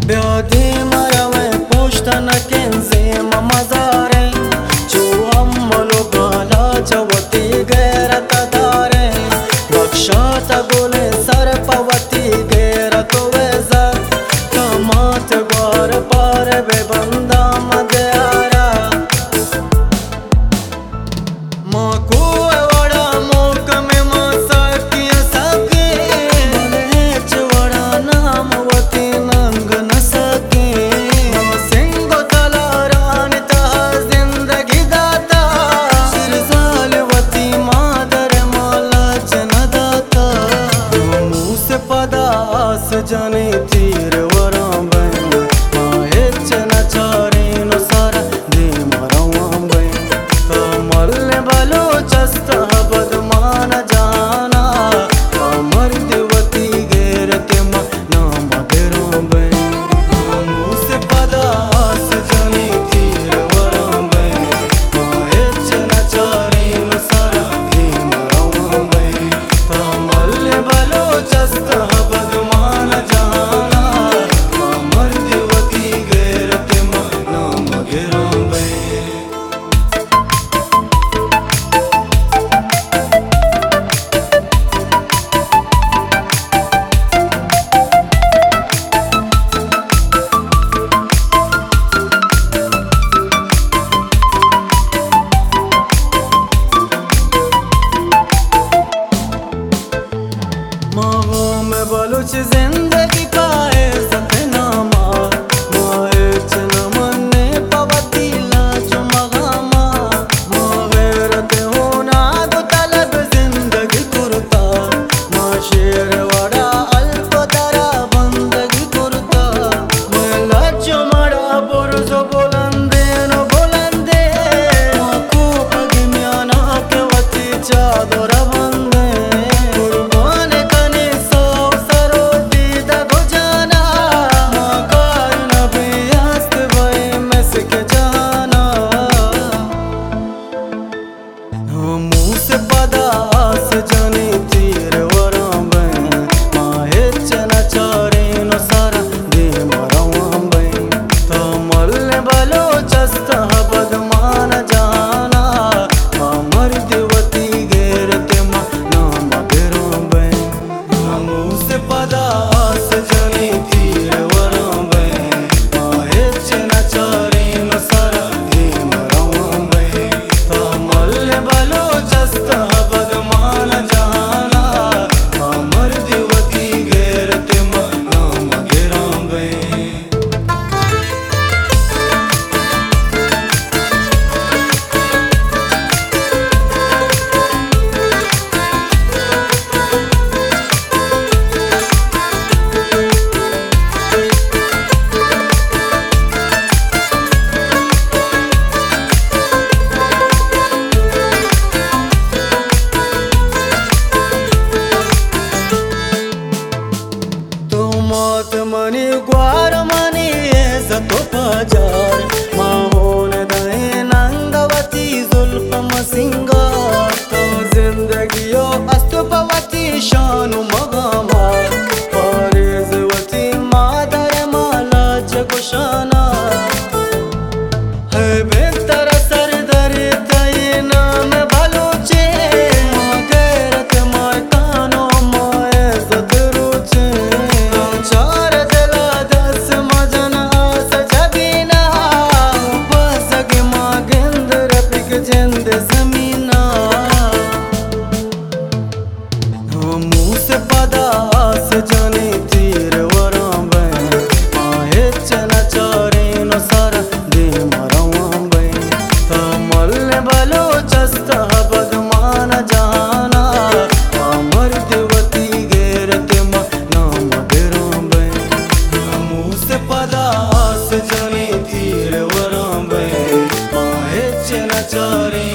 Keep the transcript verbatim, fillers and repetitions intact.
Beodi marame pushtan kenze mamazare Chuammalo gala chavati gairat dare Bakshata gule sarpavati gairat vezat Kamat gwar par bebanda madara Maku vada mok me masakiya sake Malech vada namavati nang na sake Singho talaran ta zindagi data Shirzalvati madar mala janadata Muh se padas jane tir varam bain Mahech na chare no sara de maram bain Kamal balo chasta badman jana Amar devati gerate ma naam deram bain Muh se padas jane tir varam bain Mahech na chare no sara de maram bain Kamal balo chasta badman jana Amar devati gerate ma naam deram bain मांगों में बलूच जिंदगी का है सतनामा माहिच न मन्ने पवती लाज मगामा मागैरत होना दो तलब जिंदगी कुर्ता मा शेर वड़ा अल्प दरा बंदगी कुर्ता मैं लाज मड़ा बुर्ज बुलंदे न बुलंदे माकू पग म्याना के वती चादर बंदे कुर्बान कने सौ सरोटी दगो जाना माकार नबी हस्त भई मस्क जाना मुँह से पदास जने तीर वराम बैन माहिच न चारे न सारा दे मराम बैन तमल बलो चस्ता बदमान जाना अमर देवती गेरते मा नाम बेराम बैन मुँह से पदास जने तीर वराम बैन माहिच न चारे न सारा दे मराम बैन तमल बलो चस्ता बदमान जाना अमर देवती गेरते मा नाम बेराम बैन तो मौत मनी ग्वार मनी सतो पजार माहोन दहे नंगवती जुल्फ मसिंगार तो जिंदगियो अस्तुपवती शानु मगामा पारेजवती मादर माला जगुशाना है बेहतर सरदर तई नाम बलूचे गैरत मायकानो माय सदरुचे चार दिला दस मजन आस जबीना बसग मागिंदर पिक जिंद जमीना मुँह से पदास जने तीर वराम बैन माहिच न चारे न सारा दे मराम बैन तमल बलो चस्ता बदमान जाना अमर देवती गेरते मा नाम बेराम बैन मुँह से पदास जने तीर वराम बैन माहिच न चारे